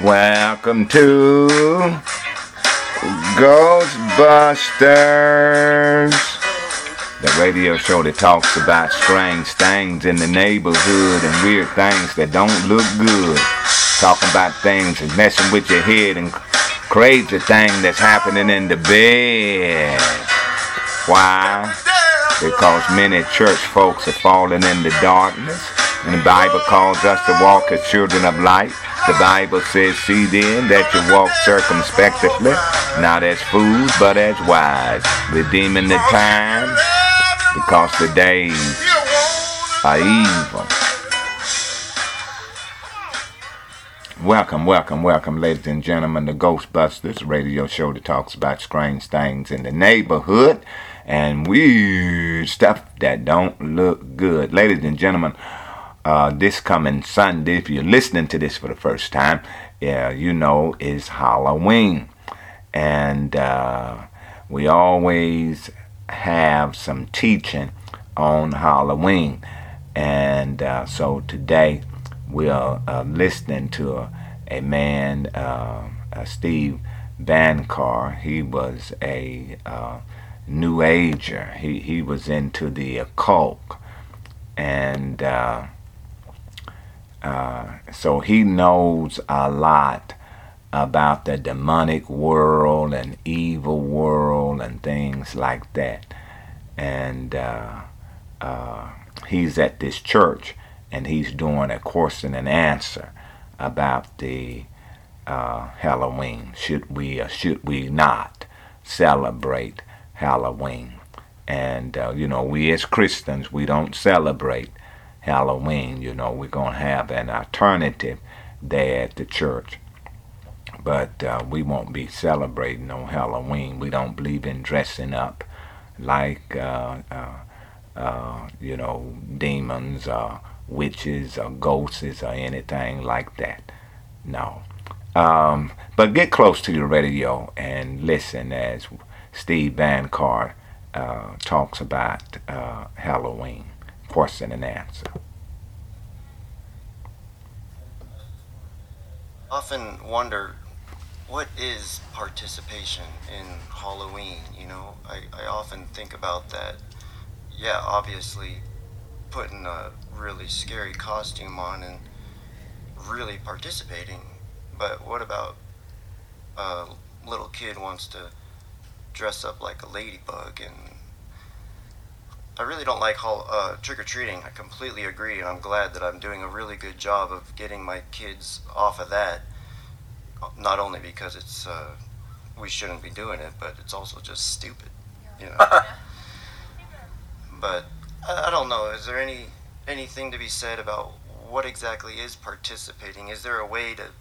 Welcome to Ghostbusters, the radio show that talks about strange things in the neighborhood and weird things that don't look good. Talking about things and messing with your head and crazy thing that's happening in the bed. Why? Because many church folks are falling into darkness, and the Bible calls us to walk as children of light. The Bible says, see then that you walk circumspectly, not as fools, but as wise, redeeming the time, because the days are evil. Welcome, ladies and gentlemen, to Ghostbusters, a radio show that talks about strange things in the neighborhood and weird stuff that don't look good. Ladies and gentlemen, this coming Sunday, if you're listening to this for the first time, is Halloween. And we always have some teaching on Halloween. And so today we're listening to a man, Steve Bancar. He was a New Ager. He was into the occult. And so he knows a lot about the demonic world and evil world and things like that. And he's at this church, and he's doing a question and answer about the Halloween. Should we or should we not celebrate Halloween? And we as Christians, we don't celebrate Halloween. We're going to have an alternative day at the church. But we won't be celebrating on Halloween. We don't believe in dressing up like, demons or witches or ghosts or anything like that. No. But get close to your radio and listen as Steve Bancar talks about Halloween. Question and answer. Often wonder, what is participation in Halloween? I often think about that. Yeah, obviously putting a really scary costume on and really participating, but what about a little kid wants to dress up like a ladybug? And I really don't like trick-or-treating. I completely agree, and I'm glad that I'm doing a really good job of getting my kids off of that. Not only because it's we shouldn't be doing it, but it's also just stupid, But I don't know. Is there anything to be said about what exactly is participating? Is there a way to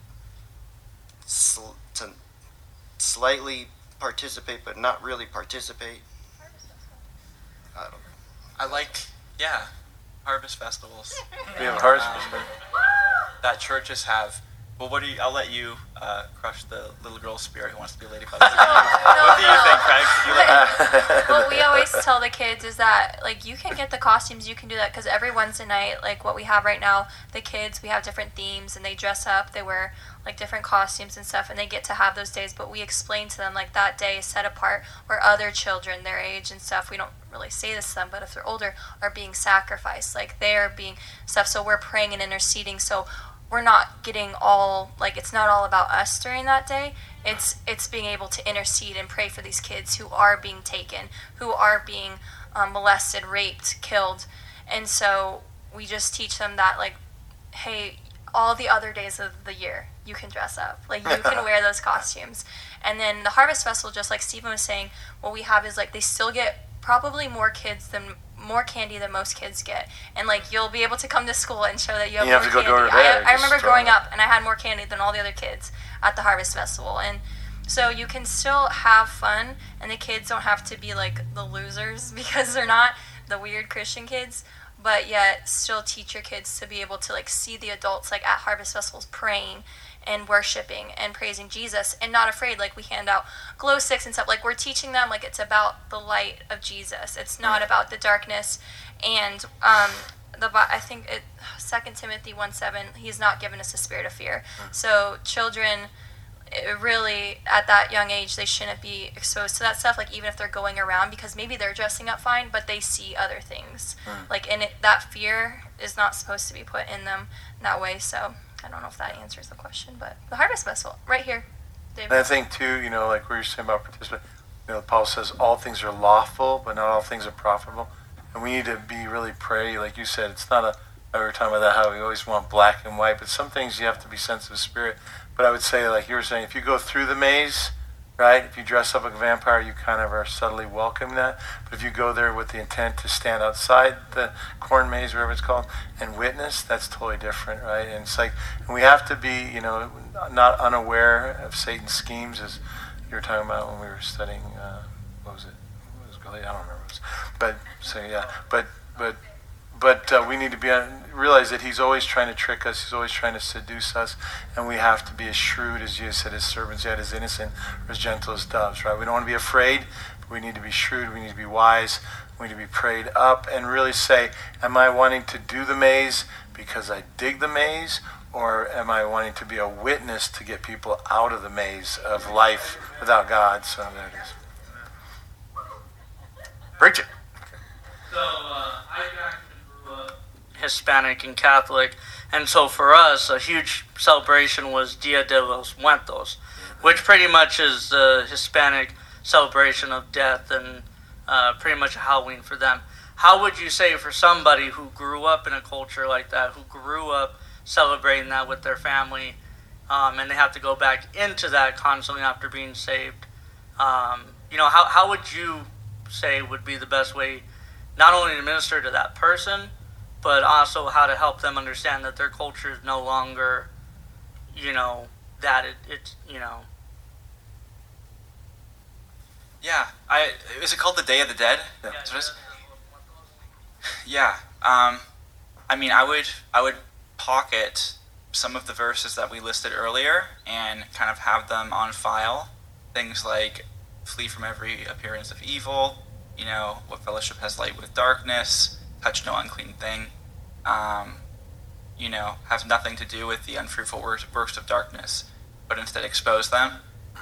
slightly participate but not really participate? I don't know. I like, harvest festivals. We have harvest festivals that churches have. Well, I'll let you crush the little girl spirit who wants to be a ladybug. What do you think, Craig? What we always tell the kids is that, you can get the costumes, you can do that, because every Wednesday night, what we have right now, the kids, we have different themes, and they dress up, they wear, different costumes and stuff, and they get to have those days, but we explain to them, that day is set apart where other children their age and stuff, we don't really say this to them, but if they're older, are being sacrificed, they're being stuff, so we're praying and interceding, so we're not getting all, it's not all about us during that day. It's being able to intercede and pray for these kids who are being taken, who are being molested, raped, killed. And so we just teach them that, hey, all the other days of the year, you can dress up. You can wear those costumes. And then the Harvest Festival, just like Stephen was saying, what we have is, they still get probably more candy than most kids get, and you'll be able to come to school and show that you have more candy. I remember growing up and I had more candy than all the other kids at the Harvest Festival, and so you can still have fun, and the kids don't have to be the losers because they're not the weird Christian kids, but yet still teach your kids to be able to see the adults at Harvest Festivals praying and worshiping and praising Jesus and not afraid. We hand out glow sticks and stuff. We're teaching them it's about the light of Jesus. It's not about the darkness. And I think it 2 Timothy 1:7, he's not given us a spirit of fear. So children, really at that young age, they shouldn't be exposed to that stuff, like even if they're going around, because maybe they're dressing up fine but they see other things, like, and that fear is not supposed to be put in them in that way. So I don't know if that answers the question, but the Harvest Festival right here, David. And I think too, like what you're saying about participation, Paul says all things are lawful but not all things are profitable, and we need to be really pray, like you said. It's not we were talking about that, how we always want black and white, but some things you have to be sensitive spirit. But I would say, like you were saying, if you go through the maze, right, if you dress up like a vampire, you kind of are subtly welcoming that. But if you go there with the intent to stand outside the corn maze, whatever it's called, and witness, that's totally different, right? And it's like, and we have to be, not unaware of Satan's schemes, as you were talking about when we were studying, what was it? I don't remember what it was. But, so yeah, but we need to realize that he's always trying to trick us. He's always trying to seduce us, and we have to be as shrewd as Jesus said, his servants, yet as innocent or as gentle as doves, right? We don't want to be afraid, but we need to be shrewd. We need to be wise. We need to be prayed up and really say, am I wanting to do the maze because I dig the maze, or am I wanting to be a witness to get people out of the maze of life without God? So there it is. Preach it. So I grew up Hispanic and Catholic, and so for us, a huge celebration was Dia de los Muertos, which pretty much is the Hispanic celebration of death, and pretty much a Halloween for them. How would you say for somebody who grew up in a culture like that, who grew up celebrating that with their family, and they have to go back into that constantly after being saved, how would you say would be the best way not only to minister to that person, but also how to help them understand that their culture is no longer, that it's. Yeah, is it called the Day of the Dead? Yeah. Yeah. I would pocket some of the verses that we listed earlier and kind of have them on file. Things like flee from every appearance of evil, what fellowship has light with darkness, touch no unclean thing, has nothing to do with the unfruitful works of darkness, but instead expose them.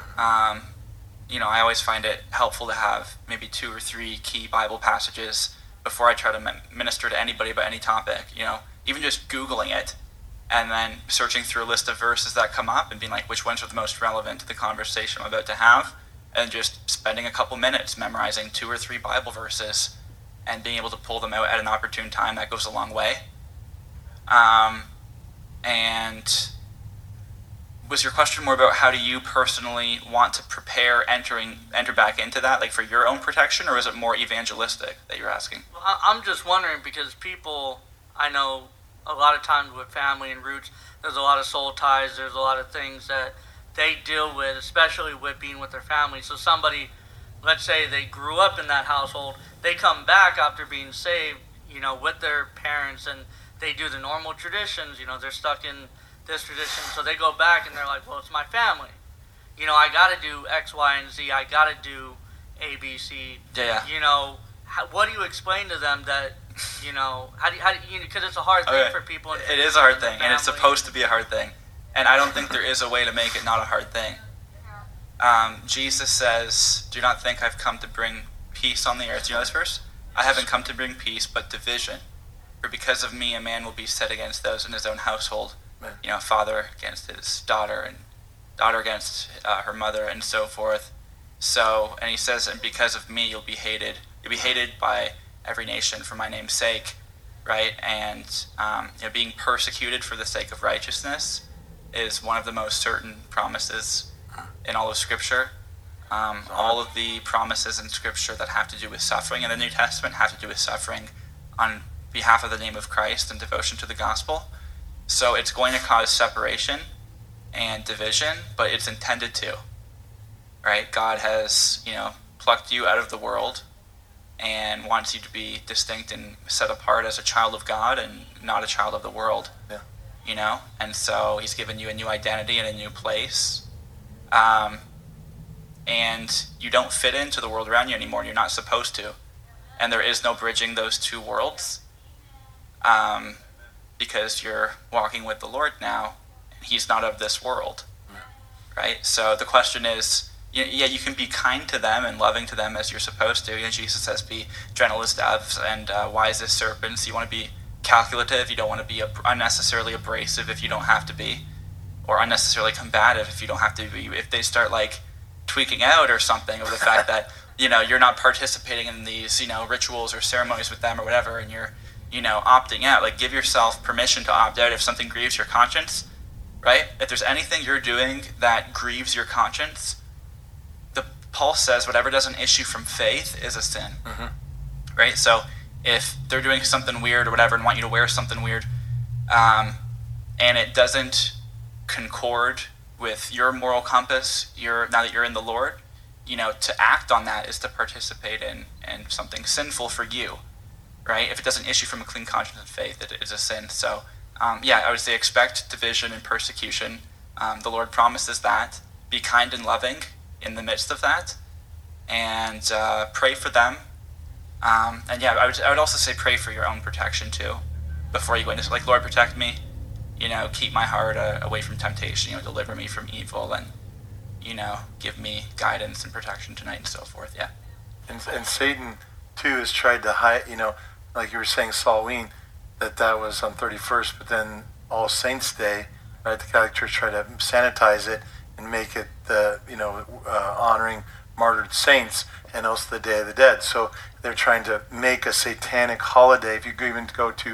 I always find it helpful to have maybe 2 or 3 key Bible passages before I try to minister to anybody about any topic. Even just Googling it and then searching through a list of verses that come up and being like, which ones are the most relevant to the conversation I'm about to have, and just spending a couple minutes memorizing 2 or 3 Bible verses and being able to pull them out at an opportune time, that goes a long way. And was your question more about how do you personally want to prepare enter back into that, like for your own protection, or is it more evangelistic that you're asking? Well, I'm just wondering, because people, I know a lot of times with family and roots, there's a lot of soul ties, there's a lot of things that they deal with, especially with being with their family. So somebody, let's say they grew up in that household, they come back after being saved, with their parents, and they do the normal traditions, they're stuck in this tradition, so they go back and they're like, well, it's my family. I got to do X, Y, and Z. I got to do A, B, C. Yeah. What do you explain to them that, how do you, because it's a hard thing for people. It is a hard thing, and it's supposed to be a hard thing. And I don't think there is a way to make it not a hard thing. Jesus says, do not think I've come to bring peace on the earth. Do you know this verse? I haven't come to bring peace, but division. For because of me, a man will be set against those in his own household. Father against his daughter, and daughter against her mother, and so forth. So, and he says, and because of me, you'll be hated. You'll be hated by every nation for my name's sake, right? And being persecuted for the sake of righteousness is one of the most certain promises in all of Scripture. All of the promises in Scripture that have to do with suffering in the New Testament have to do with suffering on behalf of the name of Christ and devotion to the gospel. So it's going to cause separation and division, but it's intended to, right? God has, plucked you out of the world and wants you to be distinct and set apart as a child of God and not a child of the world. Yeah. And so he's given you a new identity and a new place. And you don't fit into the world around you anymore. You're not supposed to. And there is no bridging those two worlds. because you're walking with the Lord now, and He's not of this world, right? So the question is, yeah, you can be kind to them and loving to them as you're supposed to. Jesus says, be gentle as doves and wise as serpents. You want to be calculative. You don't want to be unnecessarily abrasive if you don't have to be, or unnecessarily combative if you don't have to be. If they start like tweaking out or something over the fact that you're not participating in these rituals or ceremonies with them or whatever, and you're opting out, like give yourself permission to opt out if something grieves your conscience, right? If there's anything you're doing that grieves your conscience, Paul says whatever doesn't issue from faith is a sin, right? So if they're doing something weird or whatever and want you to wear something weird, and it doesn't concord with your moral compass, now that you're in the Lord, to act on that is to participate in something sinful for you, right? If it doesn't issue from a clean conscience and faith, it is a sin. So, I would say expect division and persecution. The Lord promises that. Be kind and loving in the midst of that, and pray for them. I would also say pray for your own protection too, before you go into, like, Lord, protect me, keep my heart away from temptation, deliver me from evil, and give me guidance and protection tonight and so forth. Yeah. And Satan too has tried to hide, like you were saying, Halloween, that was on 31st, but then All Saints Day, right? The Catholic Church tried to sanitize it and make it honoring martyred saints, and also the Day of the Dead. So they're trying to make a satanic holiday. If you even go to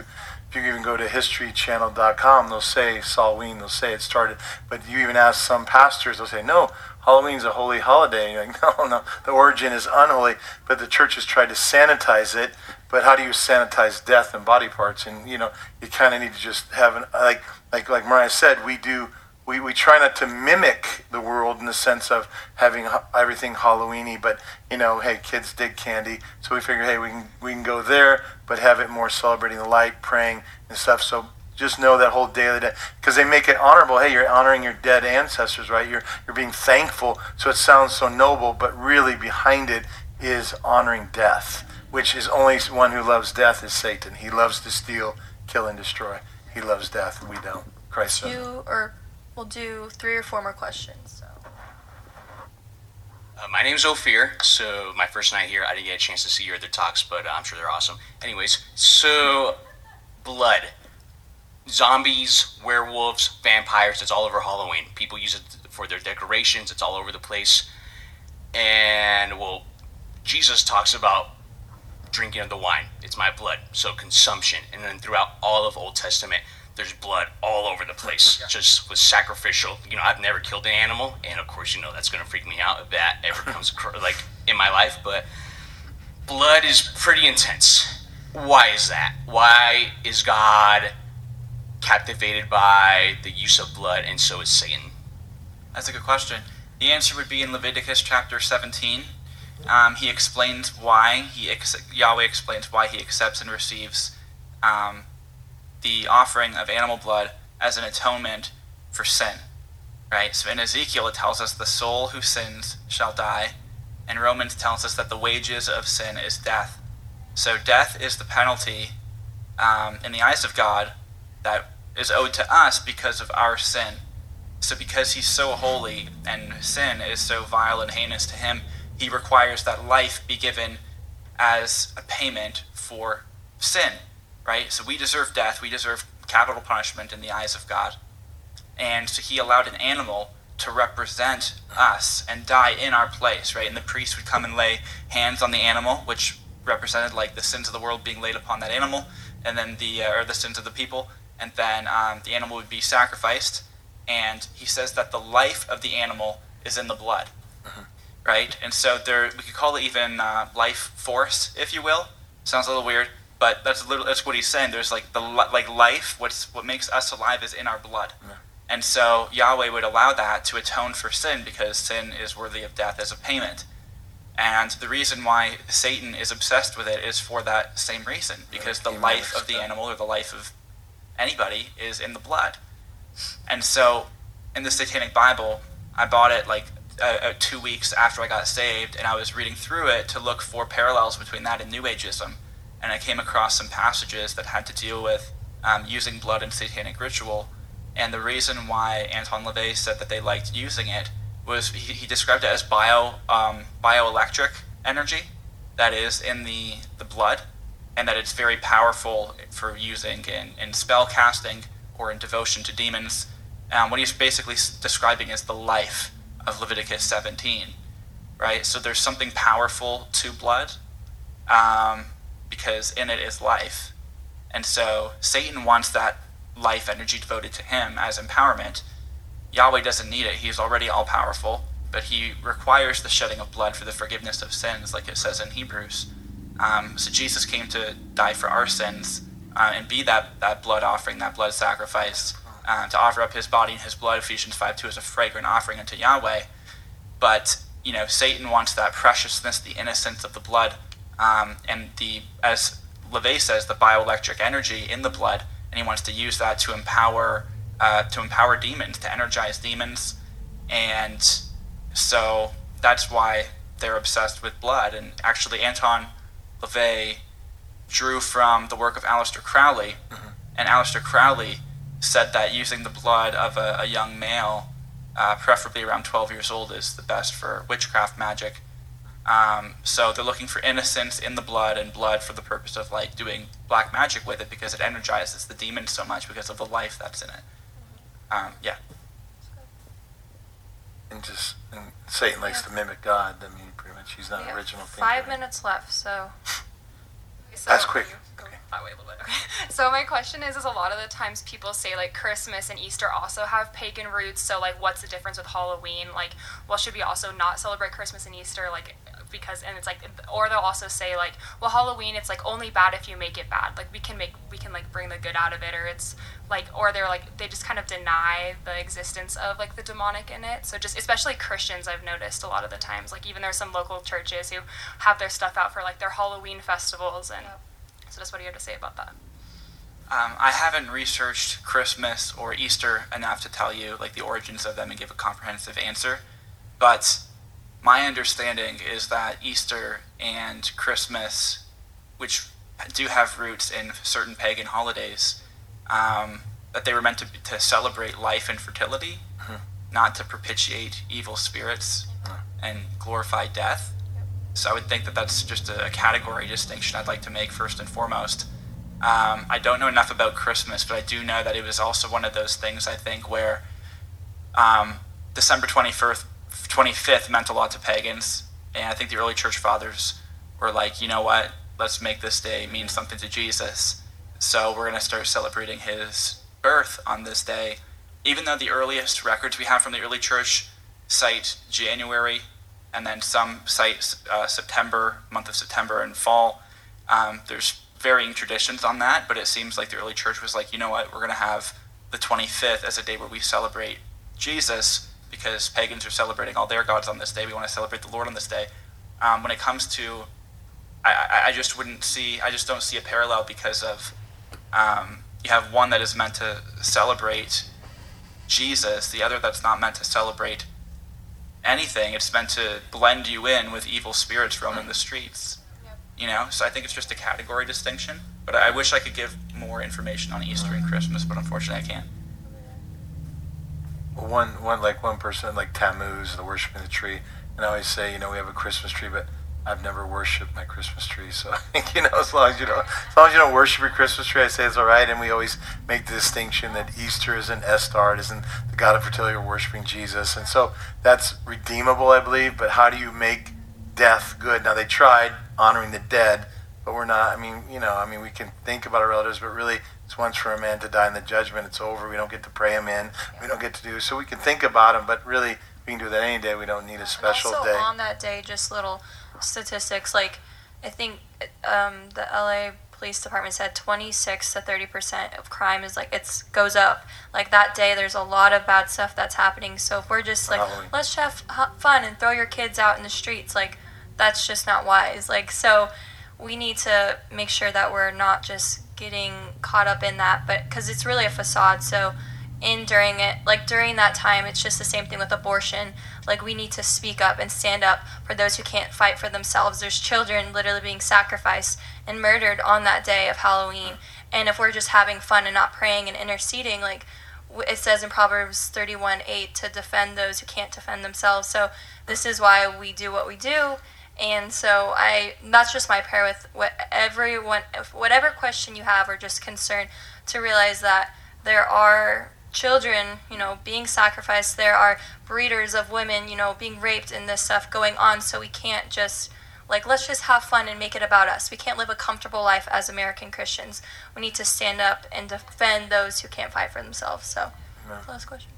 historychannel.com, they'll say Halloween, they'll say it started. But you even ask some pastors, they'll say, no, Halloween's a holy holiday. And you're like, no, the origin is unholy. But the church has tried to sanitize it. But how do you sanitize death and body parts? And you kind of need to just have like Mariah said, we try not to mimic the world in the sense of having everything Halloweeny, but hey, kids dig candy, so we figure, hey, we can go there, but have it more celebrating the light, praying and stuff. So just know that whole Day of the Dead, because they make it honorable. Hey, you're honoring your dead ancestors, right? You're being thankful. So it sounds so noble, but really behind it is honoring death, which is only one who loves death is Satan. He loves to steal, kill, and destroy. He loves death. We don't. Christ doesn't. We'll do 3 or 4 more questions. So. My name's Ophir, so my first night here, I didn't get a chance to see your other talks, but I'm sure they're awesome. Anyways, so blood. Zombies, werewolves, vampires, it's all over Halloween. People use it for their decorations, it's all over the place. And, Jesus talks about drinking of the wine. It's my blood, so consumption. And then throughout all of Old Testament, there's blood all over the place, just with sacrificial. I've never killed an animal, and of course, that's going to freak me out if that ever comes in my life, but blood is pretty intense. Why is that? Why is God captivated by the use of blood, and so is Satan? That's a good question. The answer would be in Leviticus chapter 17. He explains why Yahweh explains why he accepts and receives the offering of animal blood as an atonement for sin, right? So in Ezekiel, it tells us the soul who sins shall die, and Romans tells us that the wages of sin is death. So death is the penalty in the eyes of God that is owed to us because of our sin. So because he's so holy and sin is so vile and heinous to him, he requires that life be given as a payment for sin, right? So we deserve death, we deserve capital punishment in the eyes of God. And so he allowed an animal to represent us and die in our place, right? And the priest would come and lay hands on the animal, which represented like the sins of the world being laid upon that animal, and then the sins of the people, and then the animal would be sacrificed. And he says that the life of the animal is in the blood, right? And so we could call it even life force, if you will. Sounds a little weird, but that's what he's saying. There's like life. What makes us alive is in our blood. Yeah. And so Yahweh would allow that to atone for sin because sin is worthy of death as a payment. And the reason why Satan is obsessed with it is for that same reason, because the life of the animal or the life of anybody is in the blood. And so in the Satanic Bible, I bought it like 2 weeks after I got saved, and I was reading through it to look for parallels between that and New Ageism. and I came across some passages that had to deal with using blood in satanic ritual. And the reason why Anton LaVey said that they liked using it was he described it as bioelectric energy that is in the blood, and that it's very powerful for using in spell casting or in devotion to demons. What he's basically describing is the life of Leviticus 17, right? So there's something powerful to blood because in it is life. And so Satan wants that life energy devoted to him as empowerment. Yahweh doesn't need it. He's already all-powerful, but he requires the shedding of blood for the forgiveness of sins, like it says in Hebrews. So Jesus came to die for our sins and be that blood offering, that blood sacrifice, to offer up his body and his blood, Ephesians 5:2, as a fragrant offering unto Yahweh. But, Satan wants that preciousness, the innocence of the blood, and as LaVey says, the bioelectric energy in the blood, and he wants to use that to empower demons, to energize demons. And so that's why they're obsessed with blood. And actually Anton LaVey drew from the work of Aleister Crowley, and Aleister Crowley said that using the blood of a young male, preferably around 12 years old, is the best for witchcraft magic. So they're looking for innocence in the blood, and blood for the purpose of doing black magic with it, because it energizes the demons so much because of the life that's in it. Yeah. And Satan likes to mimic God. I mean, pretty much he's not an original thinker. 5 minutes left, so. That's quick. Okay. That way a little bit. Okay. So my question is a lot of the times people say Christmas and Easter also have pagan roots. So what's the difference with Halloween? Should we also not celebrate Christmas and Easter? Because, and it's or they'll also say well, Halloween, it's only bad if you make it bad. We can bring the good out of it, or it's or they're they just kind of deny the existence of the demonic in it. So just especially Christians, I've noticed a lot of the times, even there's some local churches who have their stuff out for their Halloween festivals, and so just what do you have to say about that? I haven't researched Christmas or Easter enough to tell you the origins of them and give a comprehensive answer, but my understanding is that Easter and Christmas, which do have roots in certain pagan holidays, that they were meant to celebrate life and fertility, not to propitiate evil spirits and glorify death. So I would think that that's just a category distinction I'd like to make first and foremost. I don't know enough about Christmas, but I do know that it was also one of those things, I think, where December 25th meant a lot to pagans, and I think the early church fathers were you know what, let's make this day mean something to Jesus, so we're going to start celebrating his birth on this day. Even though the earliest records we have from the early church cite January, and then some cite September, month of September and fall, there's varying traditions on that, but it seems like the early church was you know what, we're going to have the 25th as a day where we celebrate Jesus, because pagans are celebrating all their gods on this day. We want to celebrate the Lord on this day. When it comes to, I just don't see a parallel, because of you have one that is meant to celebrate Jesus, the other that's not meant to celebrate anything. It's meant to blend you in with evil spirits roaming the streets. So I think it's just a category distinction. But I wish I could give more information on Easter and Christmas, but unfortunately I can't. One person Tammuz, the worshiping the tree, and I always say, we have a Christmas tree, but I've never worshipped my Christmas tree. So I think, as long as you don't worship your Christmas tree, I say it's all right. And we always make the distinction that Easter isn't Estar, it isn't the God of fertility, or worshiping Jesus, and so that's redeemable, I believe. But how do you make death good? Now they tried honoring the dead, but we're not. We can think about our relatives, but really, it's once for a man to die in the judgment, it's over. We don't get to pray him in. We don't get to do, so we can think about him, but really, we can do that any day. We don't need a special also day. On that day, just little statistics, I think the LA Police Department said 26 to 30% of crime is it goes up. That day, there's a lot of bad stuff that's happening. So if we're just let's have fun and throw your kids out in the streets, that's just not wise. So we need to make sure that we're not just getting caught up in that, but because it's really a facade. So during that time, it's just the same thing with abortion. like we need to speak up and stand up for those who can't fight for themselves. There's children literally being sacrificed and murdered on that day of Halloween. And if we're just having fun and not praying and interceding, like it says in Proverbs 31:8, to defend those who can't defend themselves. So this is why we do what we do. And so that's just my prayer with everyone, whatever question you have or just concern, to realize that there are children, being sacrificed. There are breeders of women, being raped and this stuff going on. So we can't just, let's just have fun and make it about us. We can't live a comfortable life as American Christians. We need to stand up and defend those who can't fight for themselves. So, last question.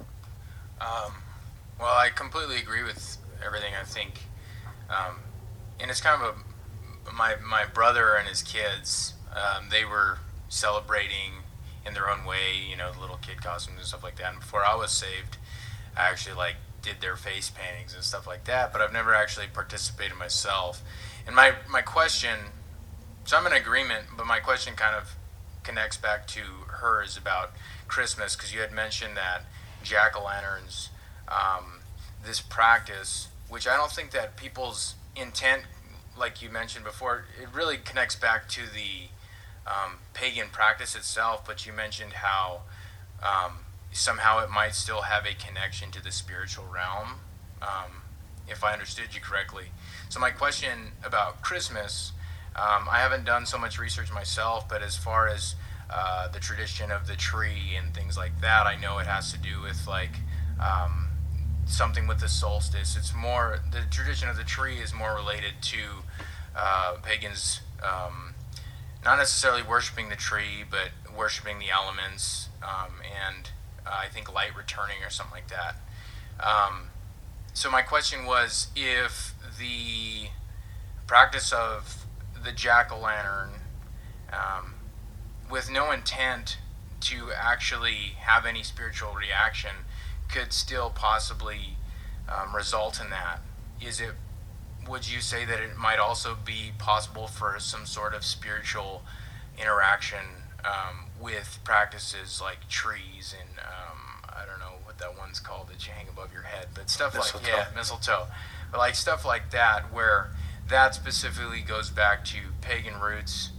Well, I completely agree with everything. I think, and it's kind of my brother and his kids, they were celebrating in their own way, the little kid costumes and stuff like that. And before I was saved, I actually did their face paintings and stuff like that, but I've never actually participated myself. And my question, so I'm in agreement, but my question kind of connects back to hers about Christmas, because you had mentioned that jack-o'-lanterns, this practice, which I don't think that people's intent, like you mentioned before, it really connects back to the pagan practice itself, but you mentioned how somehow it might still have a connection to the spiritual realm, if I understood you correctly. So my question about Christmas, I haven't done so much research myself, but as far as the tradition of the tree and things like that, I know it has to do with something with the solstice. It's more, the tradition of the tree is more related to pagans, not necessarily worshiping the tree, but worshiping the elements, and I think light returning or something like that. So my question was, if the practice of the jack-o'-lantern, with no intent to actually have any spiritual reaction, could still possibly result in that, would you say that it might also be possible for some sort of spiritual interaction with practices like trees and I don't know what that one's called that you hang above your head, but stuff mistletoe, but like stuff like that, where that specifically goes back to pagan roots.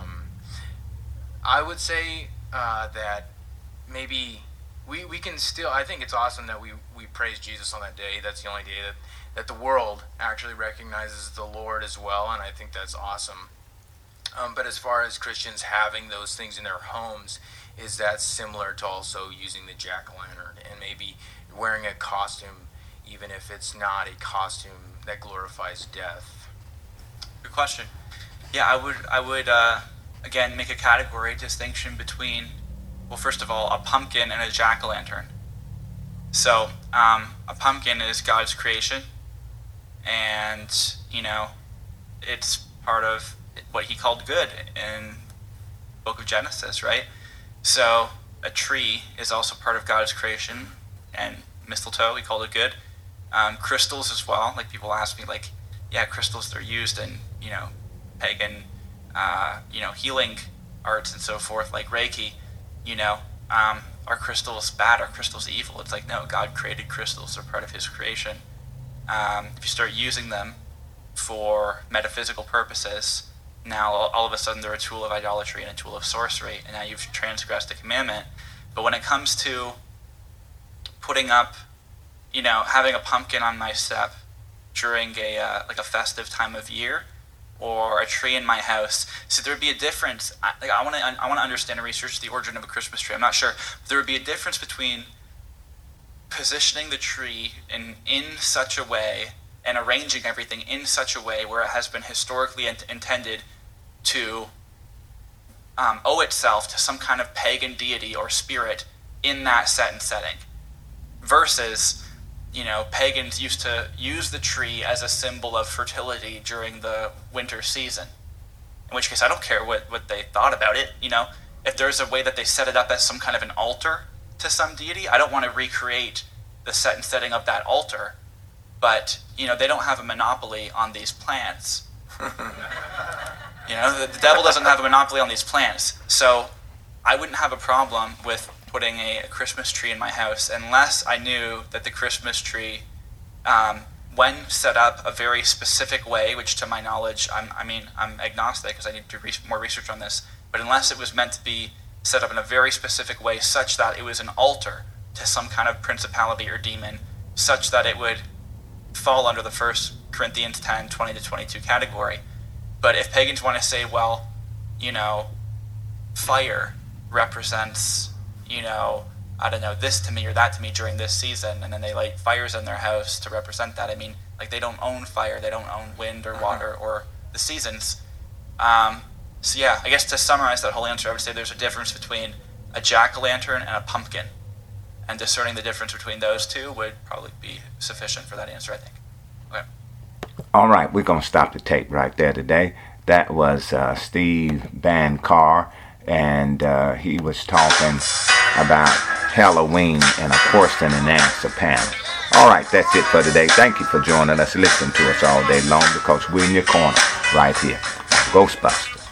I would say that maybe we can still, I think it's awesome that we praise Jesus on that day. That's the only day that the world actually recognizes the Lord as well, and I think that's awesome. But as far as Christians having those things in their homes, is that similar to also using the jack-o'-lantern and maybe wearing a costume, even if it's not a costume that glorifies death? Good question. Yeah, I would again make a category distinction between, well, first of all, a pumpkin and a jack-o'-lantern. So a pumpkin is God's creation, and it's part of what he called good in the book of Genesis, right? So a tree is also part of God's creation, and mistletoe, we called it good. Crystals as well, like people ask me, crystals, they're used in pagan healing arts and so forth, like Reiki. Are crystals bad? Are crystals evil? It's like, no, God created crystals. They're part of his creation. If you start using them for metaphysical purposes, now all of a sudden they're a tool of idolatry and a tool of sorcery, and now you've transgressed a commandment. But when it comes to putting up, having a pumpkin on my step during a festive time of year, or a tree in my house, so there would be a difference. I want to understand and research the origin of a Christmas tree. I'm not sure. But there would be a difference between positioning the tree in such a way and arranging everything in such a way where it has been historically intended to owe itself to some kind of pagan deity or spirit in that set and setting, versus pagans used to use the tree as a symbol of fertility during the winter season. In which case, I don't care what they thought about it. If there's a way that they set it up as some kind of an altar to some deity, I don't want to recreate the set and setting of that altar. But, they don't have a monopoly on these plants. The devil doesn't have a monopoly on these plants. So I wouldn't have a problem with putting a Christmas tree in my house unless I knew that the Christmas tree when set up a very specific way, which to my knowledge, I'm agnostic because I need to do more research on this, but unless it was meant to be set up in a very specific way such that it was an altar to some kind of principality or demon, such that it would fall under the 1 Corinthians 10, 20 to 22 category. But if pagans want to say, well, fire represents, I don't know, this to me or that to me during this season, and then they light fires in their house to represent that. I mean, like, they don't own fire, they don't own wind or water or the seasons. So yeah, I guess to summarize that whole answer, I would say there's a difference between a jack-o'-lantern and a pumpkin, and discerning the difference between those two would probably be sufficient for that answer, I think. Okay. All right, we're going to stop the tape right there today. That was Steve Van Carr, and he was talking about Halloween in a question and answer panel. All right, that's it for today. Thank you for joining us, listening to us all day long, because we're in your corner right here. Ghostbusters.